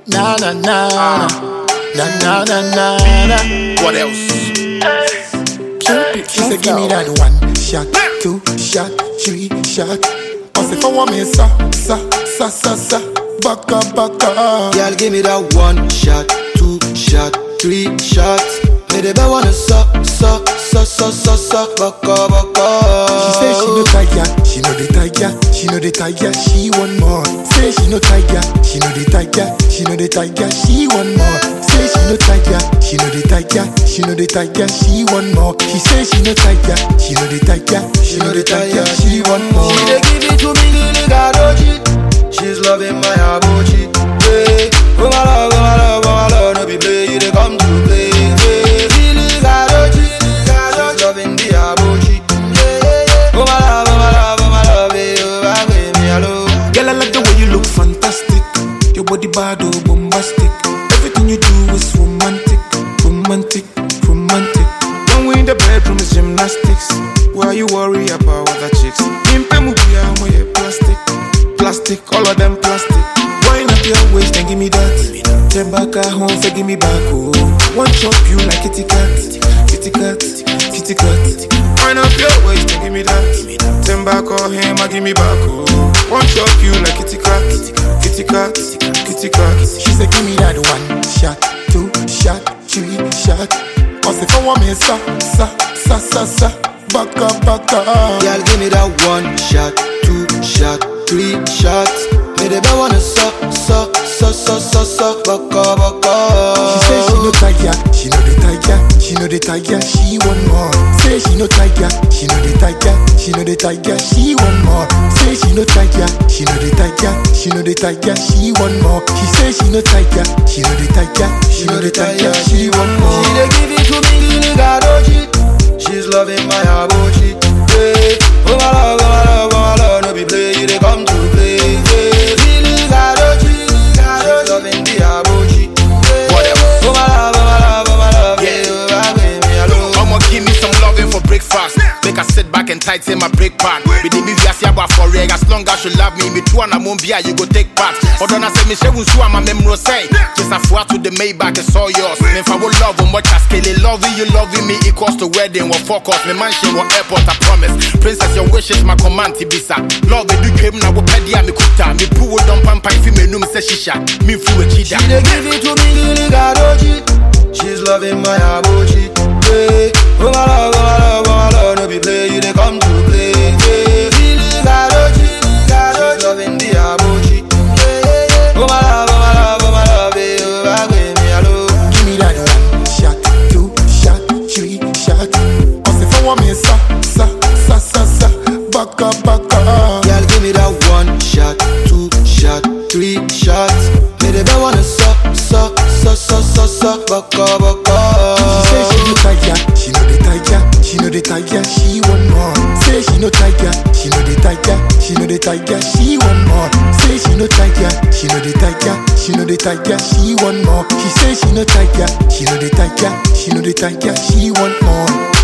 Na na na na na na na na. What else? She said, give me that 1 shot, 2 shot, 3 shot. I say, for one me, sa, back up. Girl, give me that 1 shot, 2 shot, 3 shots. Me the best wanna suck, back up. She say she no tiger, she know the tiger, she know the tiger, she want more. Say she no tiger, she know the tiger, she know the tiger, she want more. Say she no tiger, she know the tiger, she know the tiger, she want more. She say she no tiger, she know the tiger, she know the tiger, she want more. She dey give it to me, Lily Gadoji. She's loving my abochi. Hey, oh my love, no be play, you dey come to play. Hey, Lily Gadoji, she's loving the abochi. Oh my love, hey, oh my baby, hello. Girl, I like the way you look fantastic. Your body bad, oh bombastic. Everything you do is romantic. When we in the bedroom is gymnastics. Why you worry about other chicks? Plastic, all of them plastic. Wind up your waist and give me that. Turn back at home, say give me back, oh. One chop you like kitty cat. Wind up your waist and give me that. Turn back on him, I give me back, oh. One chop you like kitty cat. She said, give me that 1 shot, 2 shot, 3 shot. I say, for one me, sa, back up. Girl, give me that 1 shot, 2 shot, 3 shots. Me the best wanna suck, back up. She say she no tiger, she know the tiger, she know the tiger, she want more. Say she no tiger, she know the tiger, she know the tiger, she want more. Say she no tiger, she know the tiger, she know the tiger, she want more. She say she no tiger, she know the tiger, she know the tiger, she want more. She dey give it to me, Lily Gadoji. She's loving my abochi. Hey, oh my love, no be play, you dey come to play. Hey, Lily Gadoji, she's loving the abochi. Oh my love, yeah, oh my baby, hello. I'ma give me some loving for breakfast. Make her sit back and tighten my brake pad. We did me via Siaba for reg. As long as you love me, me too and I won't be here, you go take part. Odona say me she won't sue my memory say. Just a four to the Maybach, it's all yours. Me if I will love on much as scale. Loving you, loving me equals to wedding. What focus, me mansion, what airport, I promise. Princess, your wish is my command, Tibisa. Love it, do came now, pedia, me kuta. Me poo don't pampa, if you me no me say shisha. Me flew a cheetah. She dey give it to me, Lily Gadoji. She's loving my abochi. Hey, oh my love, no be play, you dey come to play. Hey, Lily Gadoji, she's loving the abochi. Oh my love, hey, oh my baby, hello. Give me that 1 shot, 2 shot, 3 shot. I say, for one me, sa, back up. Girl, give me that 1 shot, 2 shot, 3 shots. Me the best wanna suck, back up. She say she no tiger, she know the tiger, she know the tiger, she want more. Say she no tiger, she know the tiger, she know the tiger, she want more. Say she no tiger, she know the tiger, she know the tiger, she want more. She say she no tiger, she know the tiger, she know the tiger, she want more.